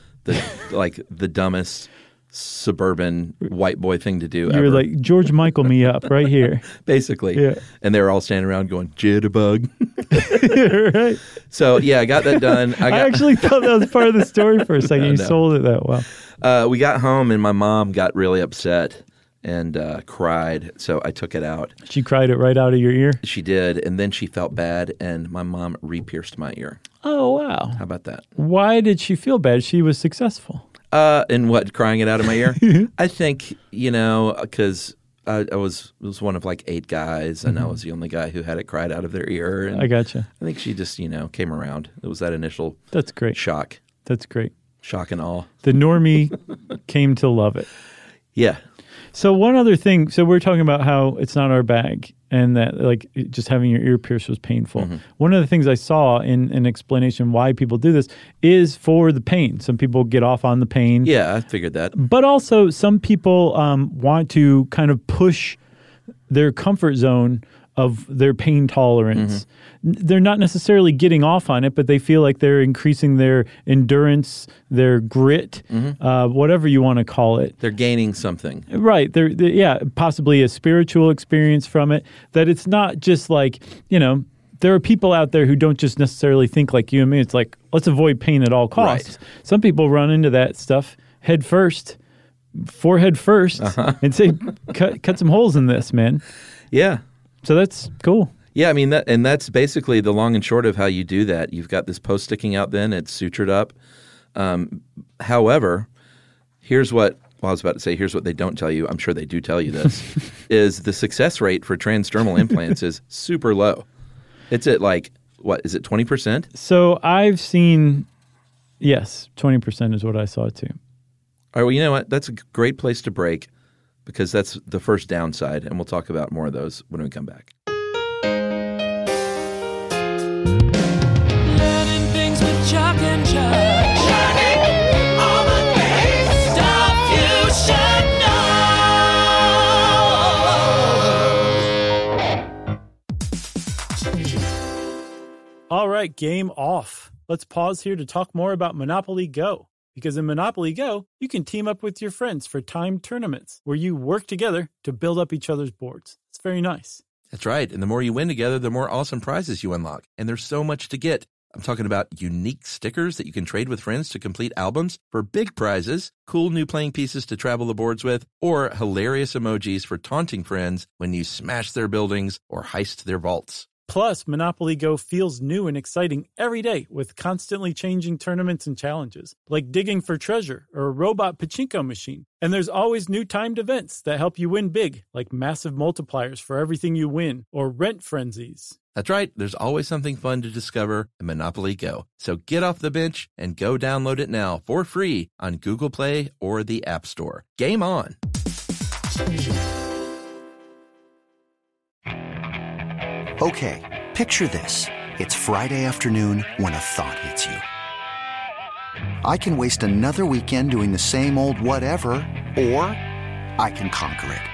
The dumbest suburban white boy thing to do You ever. were like, George Michael me up right here. Basically. Yeah. And they were all standing around going, jitterbug. Right? So, yeah, I got that done. I actually thought that was part of the story for a second. You No. sold it that well. We got home, and my mom got really upset and cried, so I took it out. She cried it right out of your ear? She did, and then she felt bad, and my mom re-pierced my ear. Oh, wow. How about that? Why did she feel bad? She was successful. In what, crying it out of my ear? I think, because I was one of like 8 guys, and I was the only guy who had it cried out of their ear. And I gotcha. I think she just, came around. It was that initial That's great. shock. That's great. Shock and awe. The normie came to love it. Yeah. So one other thing, so we're talking about how it's not our bag and that like just having your ear pierced was painful. One of the things I saw in an explanation why people do this is for the pain. Some people get off on the pain. Yeah, I figured that. But also some people want to kind of push their comfort zone of their pain tolerance. They're not necessarily getting off on it, but they feel like they're increasing their endurance, their grit, whatever you want to call it. They're gaining something. Right. Yeah, possibly a spiritual experience from it. That it's not just like, there are people out there who don't just necessarily think like you and me. It's like, let's avoid pain at all costs. Right. Some people run into that stuff head first, forehead first, and say, cut some holes in this, man. Yeah. So that's cool. Yeah, I mean, that's basically the long and short of how you do that. You've got this post sticking out then. It's sutured up. However, here's what well, I was about to say, here's what they don't tell you. I'm sure they do tell you this, is the success rate for transdermal implants is super low. It's at like, what, is it 20%? So I've seen, yes, 20% is what I saw too. All right, well, you know what? That's a great place to break because that's the first downside, and we'll talk about more of those when we come back. Learning things with Chuck and Josh. Learning all the things. Stuff you should know. All right, game off. Let's pause here to talk more about Monopoly Go. Because in Monopoly Go, you can team up with your friends for timed tournaments where you work together to build up each other's boards. It's very nice. That's right. And the more you win together, the more awesome prizes you unlock. And there's so much to get. I'm talking about unique stickers that you can trade with friends to complete albums for big prizes, cool new playing pieces to travel the boards with, or hilarious emojis for taunting friends when you smash their buildings or heist their vaults. Plus, Monopoly Go feels new and exciting every day with constantly changing tournaments and challenges, like digging for treasure or a robot pachinko machine. And there's always new timed events that help you win big, like massive multipliers for everything you win or rent frenzies. That's right. There's always something fun to discover in Monopoly Go. So get off the bench and go download it now for free on Google Play or the App Store. Game on. Okay, picture this. It's Friday afternoon when a thought hits you. I can waste another weekend doing the same old whatever, or I can conquer it.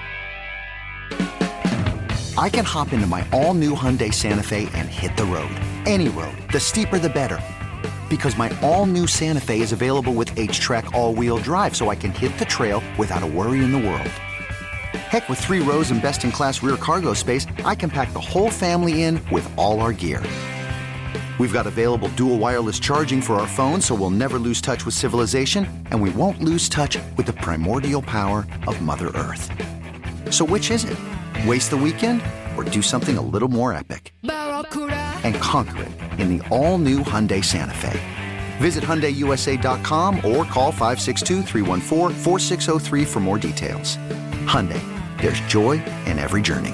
I can hop into my all-new Hyundai Santa Fe and hit the road. Any road. The steeper, the better. Because my all-new Santa Fe is available with H-Track all-wheel drive, so I can hit the trail without a worry in the world. Heck, with 3 rows and best-in-class rear cargo space, I can pack the whole family in with all our gear. We've got available dual wireless charging for our phones, so we'll never lose touch with civilization, and we won't lose touch with the primordial power of Mother Earth. So which is it? Waste the weekend or do something a little more epic? And conquer it in the all-new Hyundai Santa Fe. Visit HyundaiUSA.com or call 562-314-4603 for more details. Hyundai, there's joy in every journey.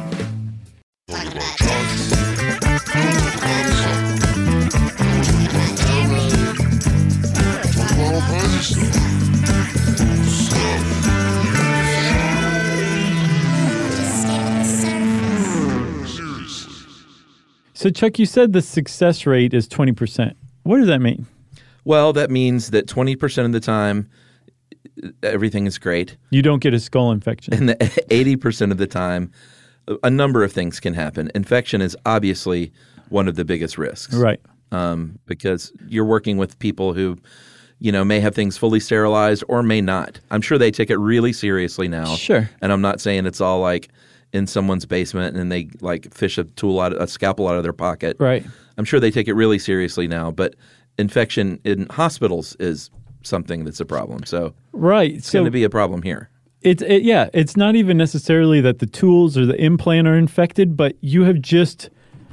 So, Chuck, you said the success rate is 20%. What does that mean? Well, that means that 20% of the time, everything is great. You don't get a skull infection. And 80% of the time, a number of things can happen. Infection is obviously one of the biggest risks. Right. Because you're working with people who, may have things fully sterilized or may not. I'm sure they take it really seriously now. Sure. And I'm not saying it's all like in someone's basement and they like fish a scalpel out of their pocket. Right. I'm sure they take it really seriously now. But infection in hospitals is something that's a problem. So right. It's going to be a problem here. It's not even necessarily that the tools or the implant are infected, but you have just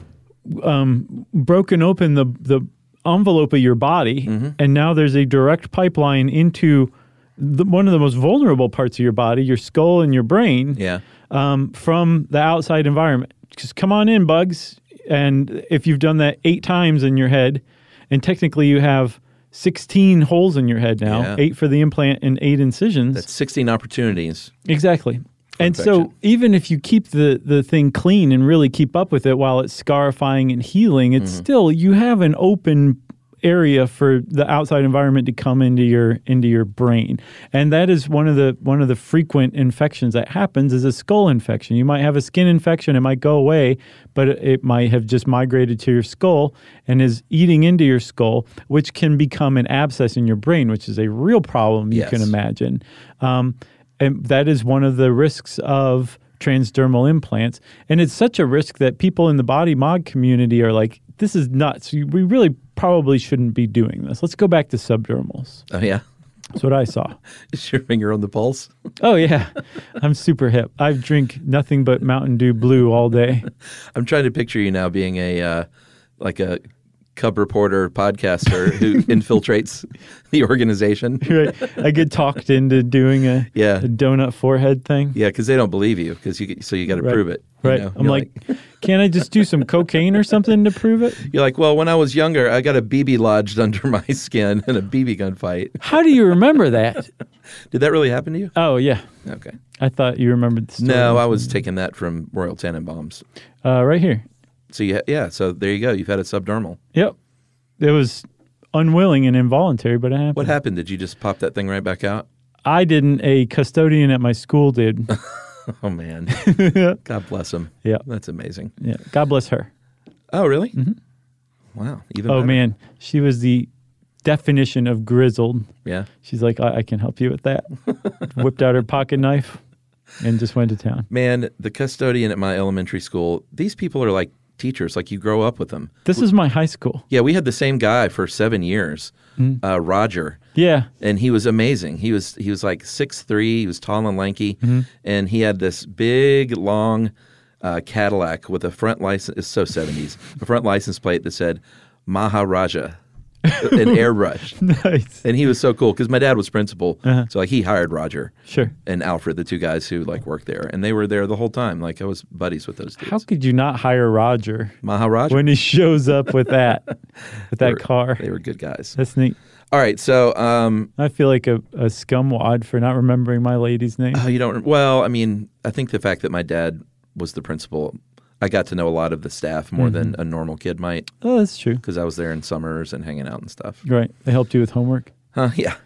broken open the envelope of your body, and now there's a direct pipeline into one of the most vulnerable parts of your body, your skull and your brain, from the outside environment. Just come on in, bugs. And if you've done that 8 times in your head, and technically you have 16 holes in your head now, 8 for the implant and 8 incisions. That's 16 opportunities. Exactly. And infection. so even if you keep the thing clean and really keep up with it while it's scarifying and healing, it's still, you have an open area for the outside environment to come into your brain. And that is one of the frequent infections that happens is a skull infection. You might have a skin infection, it might go away, but it might have just migrated to your skull and is eating into your skull, which can become an abscess in your brain, which is a real problem you can imagine. And that is one of the risks of transdermal implants. And it's such a risk that people in the body mod community are like, this is nuts. We really probably shouldn't be doing this. Let's go back to subdermals. Oh, yeah? That's what I saw. Is your finger on the pulse? Oh, yeah. I'm super hip. I drink nothing but Mountain Dew Blue all day. I'm trying to picture you now being a cub reporter podcaster who infiltrates the organization. Right. I get talked into doing a donut forehead thing. Yeah, because they don't believe you. So you got to prove it. Right. I'm like, can't I just do some cocaine or something to prove it? You're like, well, when I was younger, I got a BB lodged under my skin in a BB gun fight. How do you remember that? Did that really happen to you? Oh, yeah. Okay. I thought you remembered the story. No, I was taking that from Royal Tenenbaums. Right here. So so there you go. You've had a subdermal. Yep. It was unwilling and involuntary, but it happened. What happened? Did you just pop that thing right back out? I didn't. A custodian at my school did. Oh, man. God bless him. Yeah. That's amazing. Yeah. God bless her. Oh, really? Mm-hmm. Wow. Even Oh, better. man. She was the definition of grizzled. Yeah. She's like, I can help you with that. Whipped out her pocket knife and just went to town. Man, the custodian at my elementary school, these people are like teachers. Like you grow up with them. This is my high school. Yeah, we had the same guy for 7 years, Roger. Yeah. And he was amazing. He was like 6'3". He was tall and lanky, and he had this big, long Cadillac with a front license. It's so 70s. A front license plate that said Maharaja, and airbrushed. Nice. And he was so cool because my dad was principal, so like he hired Roger, Sure. and Alfred, the two guys who like worked there, and they were there the whole time. Like I was buddies with those dudes. How could you not hire Roger Maharaja? when he shows up with that car? They were good guys. That's neat. All right, so I feel like a scumwad for not remembering my lady's name. you don't. Well, I mean, I think the fact that my dad was the principal, I got to know a lot of the staff more than a normal kid might. Oh, that's true. Because I was there in summers and hanging out and stuff. Right. They helped you with homework? Yeah.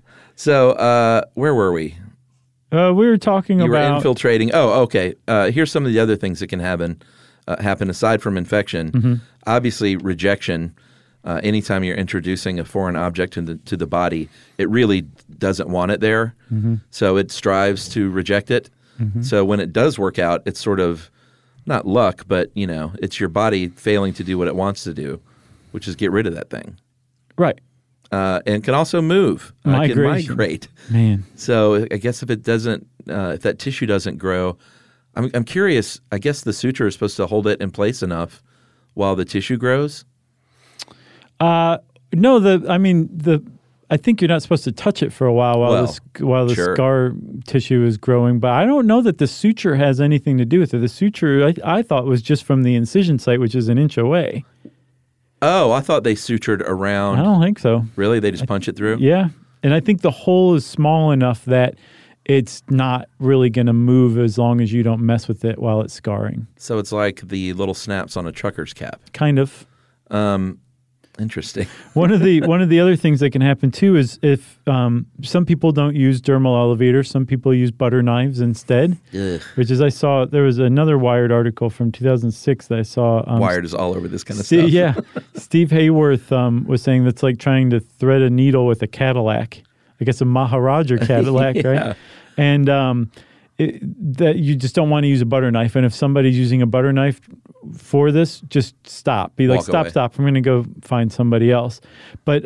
So where were we? We were talking You were about... infiltrating. Oh, okay. Here's some of the other things that can happen aside from infection. Obviously, rejection. Anytime you're introducing a foreign object to the body, it really doesn't want it there. So it strives to reject it. So when it does work out, it's sort of not luck, but it's your body failing to do what it wants to do, which is get rid of that thing. Right. And can also move. Can Migration. migrate. Man. So I guess if it doesn't, if that tissue doesn't grow, I'm curious. I guess the suture is supposed to hold it in place enough while the tissue grows. No, I think you're not supposed to touch it for a while while the sure. scar tissue is growing. But I don't know that the suture has anything to do with it. The suture, I thought, was just from the incision site, which is an inch away. Oh, I thought they sutured around. I don't think so. Really? They just punch it through? Yeah. And I think the hole is small enough that it's not really going to move as long as you don't mess with it while it's scarring. So it's like the little snaps on a trucker's cap. Kind of. Interesting. One of the other things that can happen too is if some people don't use dermal elevators, some people use butter knives instead. Ugh. Which is, I saw there was another Wired article from 2006 that I saw. Wired is all over this kind of stuff. Yeah, Steve Hayworth was saying that's like trying to thread a needle with a Cadillac. I guess a Maharaja Cadillac, Yeah. right? And that you just don't want to use a butter knife. And if somebody's using a butter knife for this, just stop. Be like, Walk away. stop. I'm going to go find somebody else. But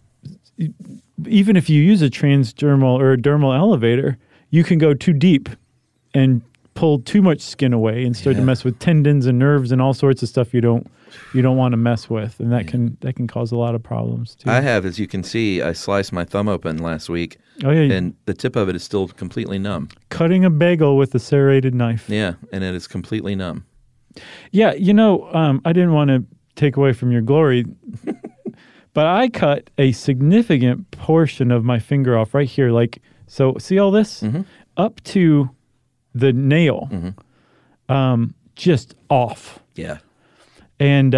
even if you use a transdermal or a dermal elevator, you can go too deep and pull too much skin away and start to mess with tendons and nerves and all sorts of stuff you don't want to mess with, and that can cause a lot of problems too. I have, as you can see, I sliced my thumb open last week. Oh yeah, And the tip of it is still completely numb. cutting a bagel with a serrated knife. Yeah, and it is completely numb. Yeah, I didn't want to take away from your glory, but I cut a significant portion of my finger off right here. Like, so see all this? Up to the nail, just off. Yeah. And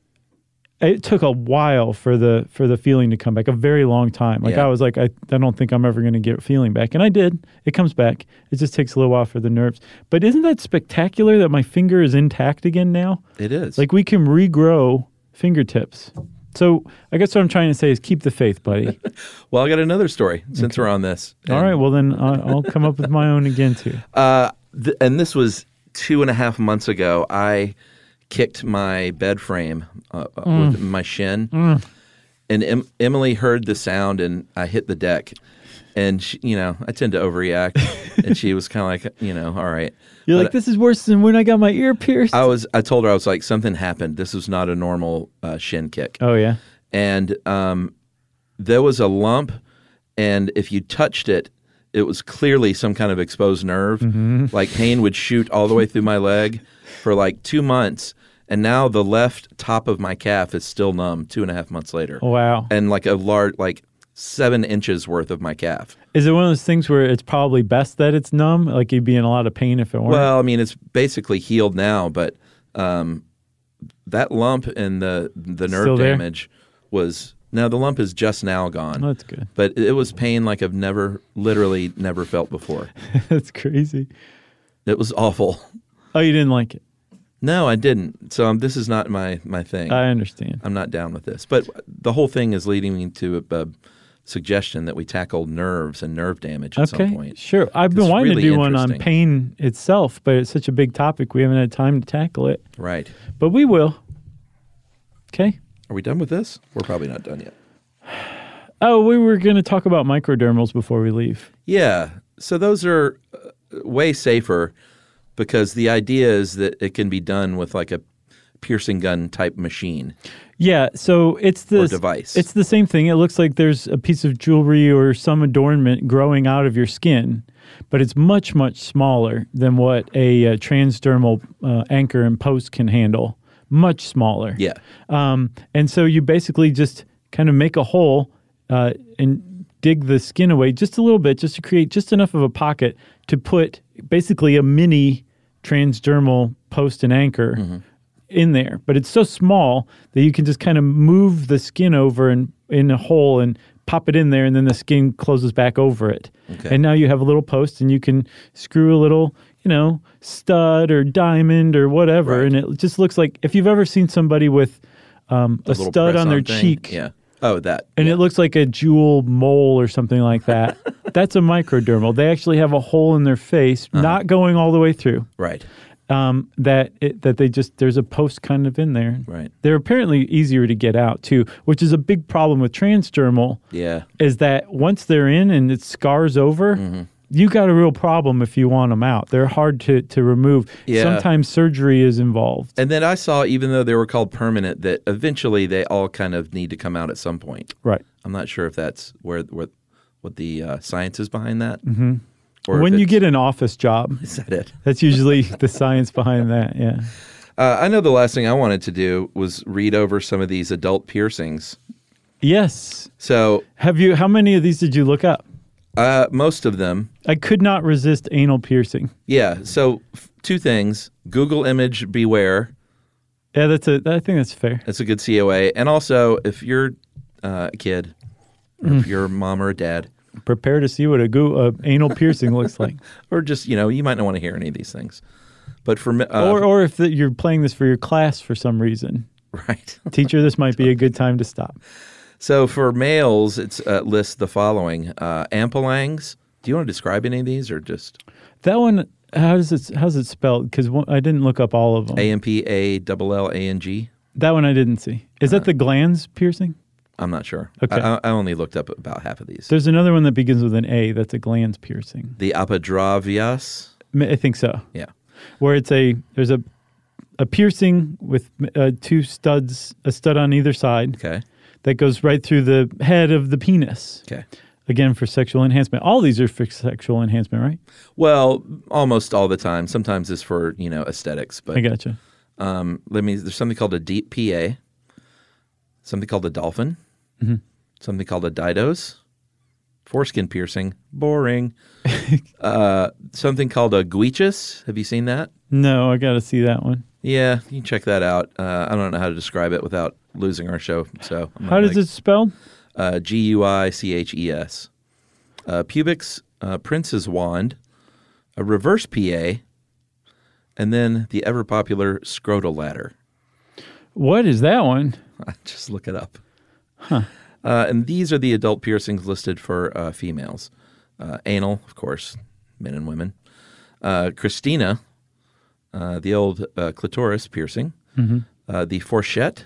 it took a while for the feeling to come back, a very long time. Like Yeah. I was like, I don't think I'm ever going to get feeling back. And I did. It comes back. It just takes a little while for the nerves. But isn't that spectacular that my finger is intact again now? It is. Like we can regrow fingertips. So I guess what I'm trying to say is keep the faith, buddy. Well, I got another story since we're on this. All right. Well, then I'll come up with my own again too. And this was 2.5 months ago. I kicked my bed frame with my shin, and Emily heard the sound, and I hit the deck. And she, I tend to overreact, and she was kind of like, all right. You're But like, this is worse than when I got my ear pierced. I told her, I was like, something happened. This was not a normal shin kick. Oh, yeah? And there was a lump, and if you touched it, it was clearly some kind of exposed nerve. Mm-hmm. Like pain would shoot all the way through my leg for like 2 months. And now the left top of my calf is still numb 2.5 months later. Wow. And like a large, 7 inches worth of my calf. Is it one of those things where it's probably best that it's numb? Like you'd be in a lot of pain if it weren't? Well, I mean, it's basically healed now, but that lump and the Still nerve there? damage was... Now, the lump is just now gone. Oh, that's good. But it was pain like I've literally never felt before. That's crazy. It was awful. Oh, you didn't like it? No, I didn't. So this is not my thing. I understand. I'm not down with this. But the whole thing is leading me to a suggestion that we tackle nerves and nerve damage at some point. Sure. I've been It's wanting really to do one on interesting. pain itself, but it's such a big topic we haven't had time to tackle it. Right. But we will. Okay. Are we done with this? We're probably not done yet. Oh, we were going to talk about microdermals before we leave. Yeah. So those are way safer because the idea is that it can be done with like a piercing gun type machine. Yeah, so it's the Or device. It's the same thing. It looks like there's a piece of jewelry or some adornment growing out of your skin, but it's much, much smaller than what a transdermal anchor and post can handle. Much smaller. Yeah. And so you basically just kind of make a hole and dig the skin away just a little bit, just to create just enough of a pocket to put basically a mini transdermal post and anchor in there. But it's so small that you can just kind of move the skin over and in a hole and pop it in there, and then the skin closes back over it. Okay. And now you have a little post, and you can screw a little, stud or diamond or whatever, Right. and it just looks like if you've ever seen somebody with a little stud on their press-on thing. cheek. Yeah. Oh, that. And yeah. it looks like a jewel mole or something like that. That's a microdermal. They actually have a hole in their face, not going all the way through. Right. There's a post kind of in there. Right. They're apparently easier to get out too, which is a big problem with transdermal. Yeah. Is that once they're in and it scars over, you got a real problem if you want them out. They're hard to remove. Yeah. Sometimes surgery is involved. And then I saw, even though they were called permanent, that eventually they all kind of need to come out at some point. Right. I'm not sure if that's what the science is behind that. Mm-hmm. Or When if you it's- get an office job, Is that it? that's usually the science behind that. Yeah. I know the last thing I wanted to do was read over some of these adult piercings. Yes. So How many of these did you look up? most of them. I could not resist anal piercing. Yeah. So two things. Google image beware. Yeah, I think that's fair. That's a good COA. And also, if you're a kid, or if you're a mom or a dad, Prepare to see what a anal piercing looks like. or just, you might not want to hear any of these things. But for Or if you're playing this for your class for some reason. right. Teacher, this might be a good time to stop. So for males, it's lists the following: ampelangs. Do you want to describe any of these, or just That one, how's it spelled? Because I didn't look up all of them. AMPALLANG? That one I didn't see. Is that the glands piercing? I'm not sure. Okay. I only looked up about half of these. There's another one that begins with an A. That's a glands piercing. The apodravias. I think so. Yeah. Where there's a piercing with two studs, a stud on either side. Okay. That goes right through the head of the penis. Okay. Again, for sexual enhancement. All these are for sexual enhancement, right? Well, almost all the time. Sometimes it's for aesthetics, but I gotcha. there's something called a deep PA, something called a dolphin, something called a didos, foreskin piercing, boring. Something called a guichus. Have you seen that? No, I got to see that one. Yeah, you can check that out. I don't know how to describe it without losing our show. So How does it spell? Guiches. Pubix, Prince's Wand, a reverse PA, and then the ever popular scrotal ladder. What is that one? Just look it up. And these are the adult piercings listed for females. Anal, of course, men and women. Christina, the old clitoris piercing. The fourchette,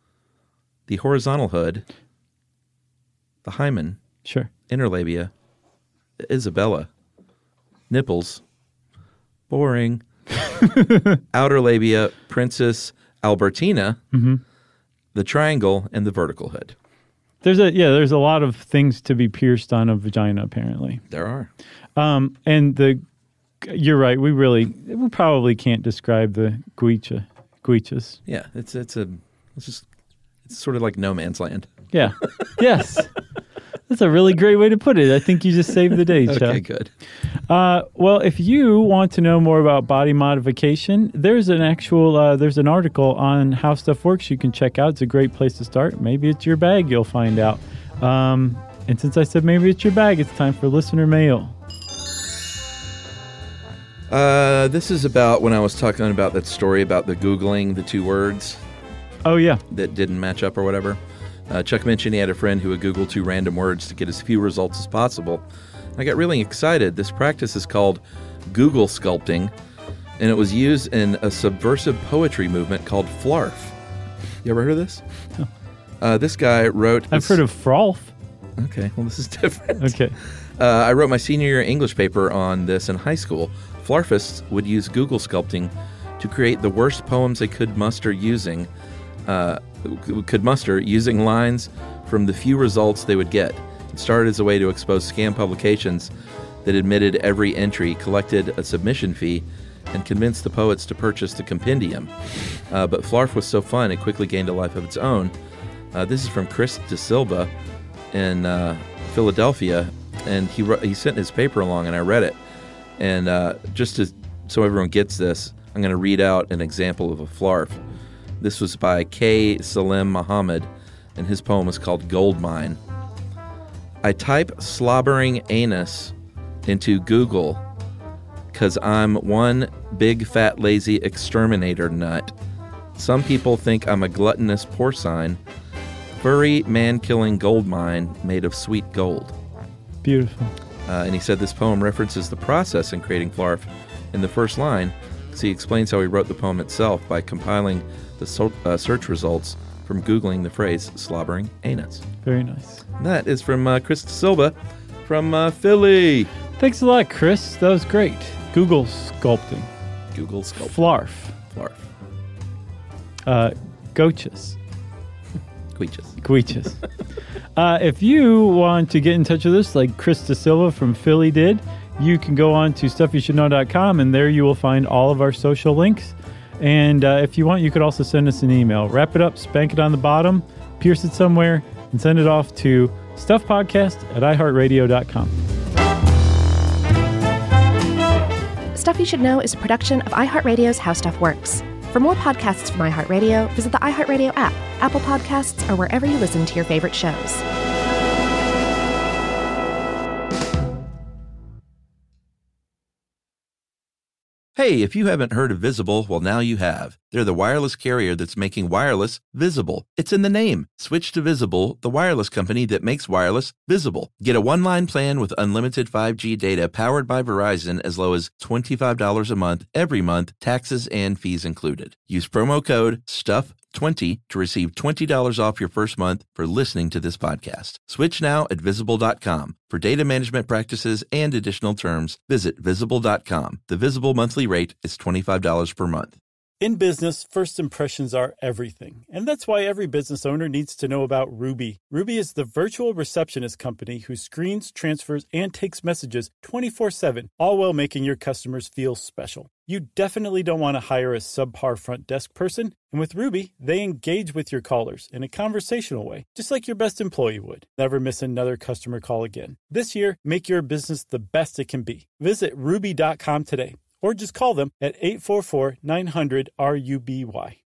the horizontal hood, the hymen, Sure. inner labia, Isabella. Nipples. Boring. Outer labia, Princess Albertina, the triangle, and the vertical hood. There's a lot of things to be pierced on a vagina, apparently. There are. And you're right. We probably can't describe the guichas. Yeah, it's sort of like no man's land. Yeah. Yes. That's a really great way to put it. I think you just saved the day, Chuck. Okay, good. Well, if you want to know more about body modification, there's an article on How Stuff Works you can check out. It's a great place to start. Maybe it's your bag, you'll find out. And since I said maybe it's your bag, it's time for listener mail. This is about when I was talking about that story about the Googling the two words. Oh, yeah. That didn't match up or whatever. Chuck mentioned he had a friend who would Google two random words to get as few results as possible. I got really excited. This practice is called Google sculpting, and it was used in a subversive poetry movement called Flarf. You ever heard of this? No. This guy wrote... I've heard of Frolf. Okay, well, this is different. Okay. I wrote my senior year English paper on this in high school. Flarfists would use Google sculpting to create the worst poems they could muster using lines from the few results they would get. It started as a way to expose scam publications that admitted every entry, collected a submission fee, and convinced the poets to purchase the compendium. But Flarf was so fun, it quickly gained a life of its own. This is from Chris De Silva in Philadelphia, and he sent his paper along, and I read it. And so everyone gets this, I'm going to read out an example of a Flarf. This was by K. Salim Muhammad, and his poem is called Gold Mine. I type slobbering anus into Google 'cause I'm one big fat lazy exterminator nut. Some people think I'm a gluttonous porcine, furry man-killing gold mine made of sweet gold. Beautiful. And he said this poem references the process in creating Flarf in the first line, so he explains how he wrote the poem itself by compiling the search results from Googling the phrase slobbering anus. Very nice. And that is from Chris De Silva from Philly. Thanks a lot, Chris. That was great. Google sculpting. Google sculpting. Flarf. Gochas. Guichas. If you want to get in touch with us like Chris De Silva from Philly did, you can go on to stuffyoushouldknow.com, and there you will find all of our social links. And if you want, you could also send us an email. Wrap it up, spank it on the bottom, pierce it somewhere, and send it off to stuffpodcast@iheartradio.com. Stuff You Should Know is a production of iHeartRadio's How Stuff Works. For more podcasts from iHeartRadio, visit the iHeartRadio app, Apple Podcasts, or wherever you listen to your favorite shows. Hey, if you haven't heard of Visible, well, now you have. They're the wireless carrier that's making wireless visible. It's in the name. Switch to Visible, the wireless company that makes wireless visible. Get a one-line plan with unlimited 5G data powered by Verizon as low as $25 a month, every month, taxes and fees included. Use promo code STUFF20 to receive $20 off your first month for listening to this podcast. Switch now at Visible.com. For data management practices and additional terms, visit Visible.com. The Visible monthly rate is $25 per month. In business, first impressions are everything. And that's why every business owner needs to know about Ruby. Ruby is the virtual receptionist company who screens, transfers, and takes messages 24/7, all while making your customers feel special. You definitely don't want to hire a subpar front desk person. And with Ruby, they engage with your callers in a conversational way, just like your best employee would. Never miss another customer call again. This year, make your business the best it can be. Visit Ruby.com today. Or just call them at 844-900-RUBY.